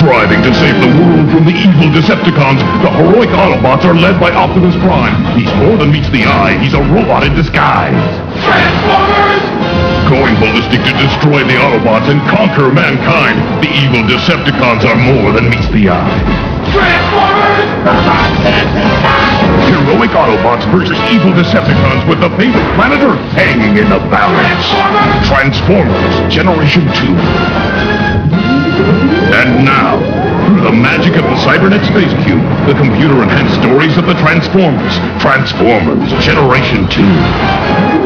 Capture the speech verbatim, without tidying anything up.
Striving to save the world from the evil Decepticons, the heroic Autobots are led by Optimus Prime. He's more than meets the eye, he's a robot in disguise. Transformers! Going ballistic to destroy the Autobots and conquer mankind, the evil Decepticons are more than meets the eye. Transformers! Heroic Autobots versus evil Decepticons with the fate of planet Earth hanging in the balance. Transformers Generation two. And now, through the magic of the Cybernet Space Cube, the computer-enhanced stories of the Transformers. Transformers Generation two.